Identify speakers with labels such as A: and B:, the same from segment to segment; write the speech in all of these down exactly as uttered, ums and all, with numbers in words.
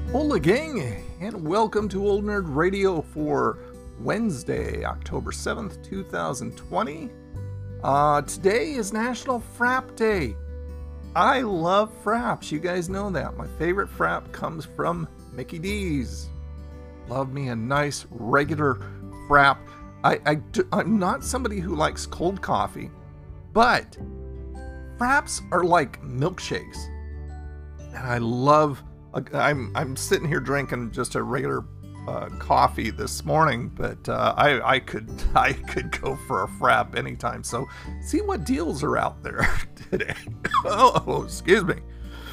A: Hola gang, and welcome to Old Nerd Radio for Wednesday, October seventh, two thousand twenty. Uh, today is National Frap Day. I love fraps, you guys know that. My favorite frap comes from Mickey D's. Love me a nice regular frap. I, I do, I'm not somebody who likes cold coffee, but fraps are like milkshakes. And I love I'm I'm sitting here drinking just a regular uh, coffee this morning, but uh, I I could I could go for a frap anytime. So see what deals are out there today. oh, excuse me.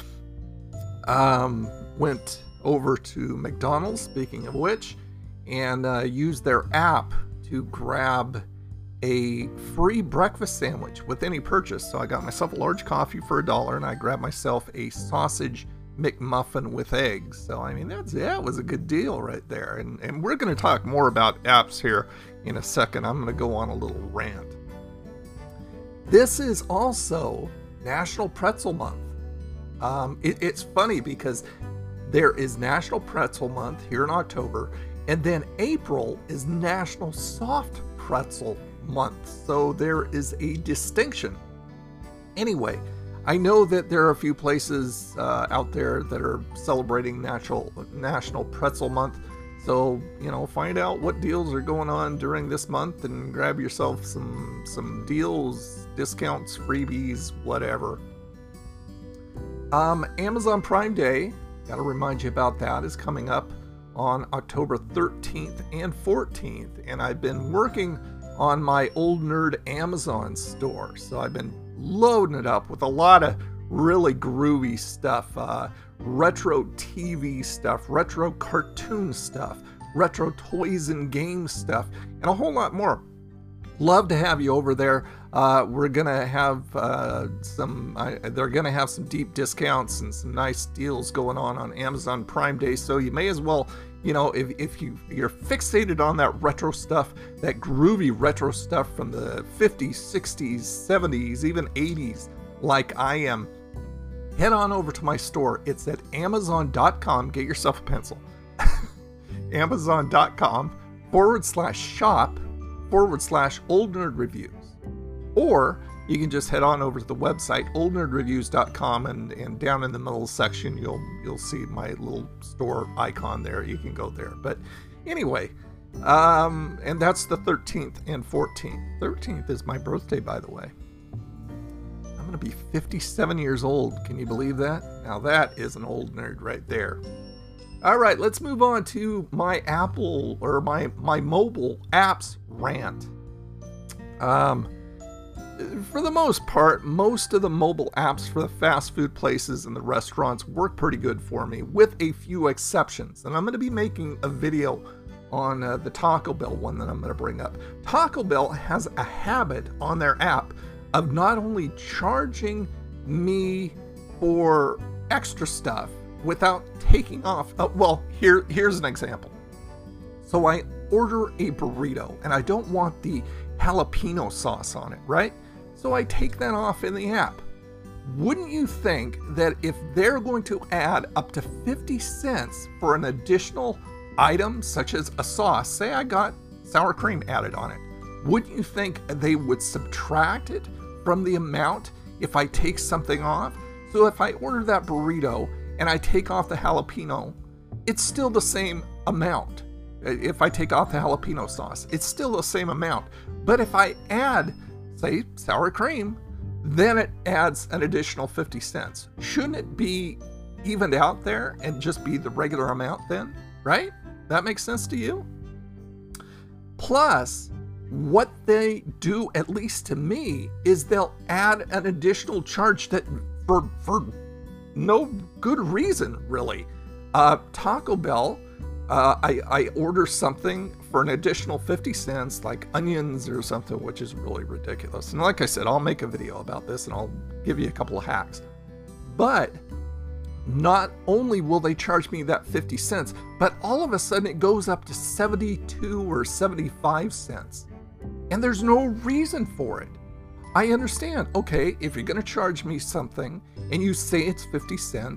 A: Um, went over to McDonald's. Speaking of which, and uh, used their app to grab a free breakfast sandwich with any purchase. So I got myself a large coffee for a dollar, and I grabbed myself a sausage McMuffin with eggs. So I mean, that's that was a good deal right there. And and we're going to talk more about apps here in a second. I'm going to go on a little rant. This is also National Pretzel Month. Um, it, it's funny because there is National Pretzel Month here in October, and then April is National Soft Pretzel Month. So there is a distinction. Anyway, I know that there are a few places uh, out there that are celebrating natural, National Pretzel Month. So, you know, find out what deals are going on during this month and grab yourself some, some deals, discounts, freebies, whatever. Um, Amazon Prime Day, gotta remind you about that, is coming up on October thirteenth and fourteenth. And I've been working on my Old Nerd Amazon store. So I've been loading it up with a lot of really groovy stuff, uh, retro T V stuff, retro cartoon stuff, retro toys and games stuff, and a whole lot more. Love to have you over there. Uh, we're gonna have uh, some, uh, they're gonna have some deep discounts and some nice deals going on on Amazon Prime Day, so you may as well, you know, if, if you, you're fixated on that retro stuff, that groovy retro stuff from the fifties, sixties, seventies, even eighties, like I am, head on over to my store. It's at amazon dot com. Get yourself a pencil. amazon dot com forward slash shop forward slash Old Nerd Reviews. Or you can just head on over to the website old nerd reviews dot com, and, and down in the middle section you'll you'll see my little store icon there. You can go there. But anyway, um, and that's the thirteenth and fourteenth. thirteenth is my birthday, by the way. I'm gonna be fifty-seven years old. Can you believe that? Now that is an old nerd right there. All right, let's move on to my Apple or my my mobile apps rant. Um. For the most part, most of the mobile apps for the fast food places and the restaurants work pretty good for me, with a few exceptions. And I'm going to be making a video on uh, the Taco Bell one that I'm going to bring up. Taco Bell has a habit on their app of not only charging me for extra stuff without taking off. Uh, well, here here's an example. So I order a burrito and I don't want the jalapeno sauce on it, right? So I take that off in the app. Wouldn't you think that if they're going to add up to fifty cents for an additional item, such as a sauce, say I got sour cream added on it, wouldn't you think they would subtract it from the amount if I take something off? So if I order that burrito and I take off the jalapeno, it's still the same amount. If I take off the jalapeno sauce, it's still the same amount. But if I add, say, sour cream, then it adds an additional fifty cents. Shouldn't it be evened out there and just be the regular amount then, right? That makes sense to you? Plus, what they do, at least to me, is they'll add an additional charge that for, for no good reason, really. Uh, Taco Bell, Uh, I, I order something for an additional fifty cents, like onions or something, which is really ridiculous. And like I said, I'll make a video about this and I'll give you a couple of hacks. But not only will they charge me that fifty cents, but all of a sudden it goes up to seventy-two or seventy-five cents. And there's no reason for it. I understand, okay, if you're going to charge me something and you say it's fifty cents,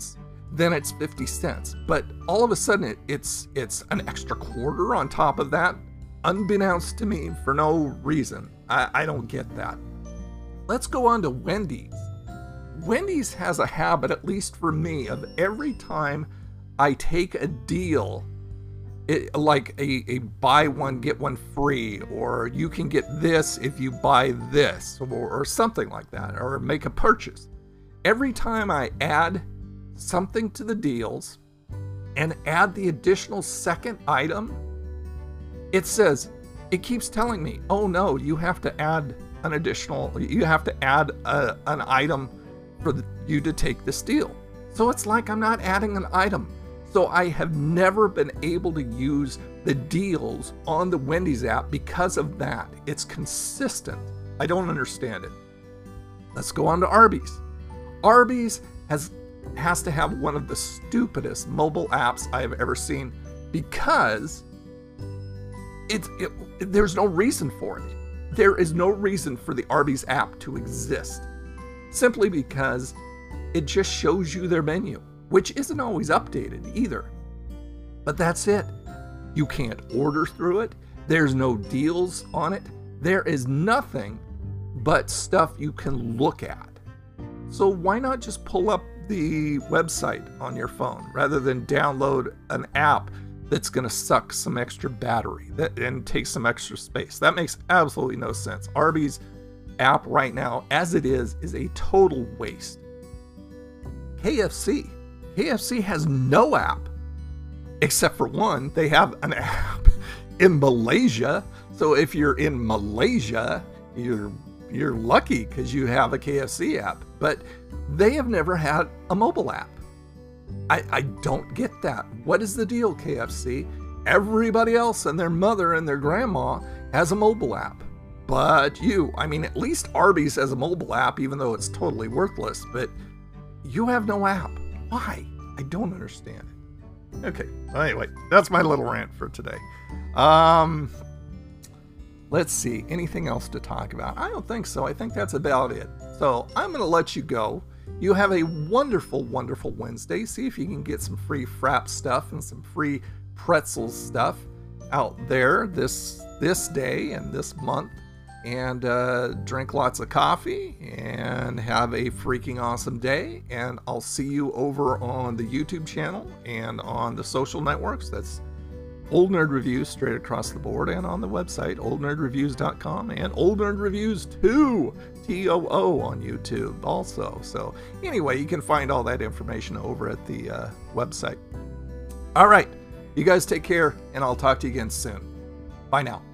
A: then it's fifty cents. But all of a sudden, it, it's it's an extra quarter on top of that, unbeknownst to me, for no reason. I, I don't get that. Let's go on to Wendy's. Wendy's has a habit, at least for me, of every time I take a deal, it, like a, a buy one, get one free, or you can get this if you buy this, or, or something like that, or make a purchase. Every time I add something to the deals and add the additional second item, it says, it keeps telling me, oh no, you have to add an additional, you have to add a, an item for the, you to take this deal. So it's like I'm not adding an item. So I have never been able to use the deals on the Wendy's app because of that. It's consistent. I don't understand it. Let's go on to Arby's. Arby's has has to have one of the stupidest mobile apps I have ever seen, because it's it, there's no reason for it. There is no reason for the Arby's app to exist, simply because it just shows you their menu, which isn't always updated either. But that's it. You can't order through it. There's no deals on it. There is nothing but stuff you can look at. So why not just pull up the website on your phone rather than download an app that's going to suck some extra battery that, and take some extra space? That makes absolutely no sense. Arby's app right now, as it is, is a total waste. K F C. K F C has no app, except for one. They have an app in Malaysia. So if you're in Malaysia, you're you're lucky because you have a K F C app. But they have never had a mobile app. I, I don't get that. What is the deal, K F C? Everybody else and their mother and their grandma has a mobile app. But you, I mean, at least Arby's has a mobile app, even though it's totally worthless. But you have no app. Why? I don't understand it. Okay, anyway, that's my little rant for today. Um, let's see, anything else to talk about? I don't think so. I think that's about it. So I'm going to let you go. You have a wonderful, wonderful Wednesday. See if you can get some free Frap stuff and some free pretzel stuff out there this this day and this month. And uh, drink lots of coffee and have a freaking awesome day. And I'll see you over on the YouTube channel and on the social networks. That's Old Nerd Reviews straight across the board, and on the website old nerd reviews dot com, and Old Nerd Reviews two, T O O, on YouTube also. So anyway, you can find all that information over at the uh, website. All right, you guys take care, and I'll talk to you again soon. Bye now.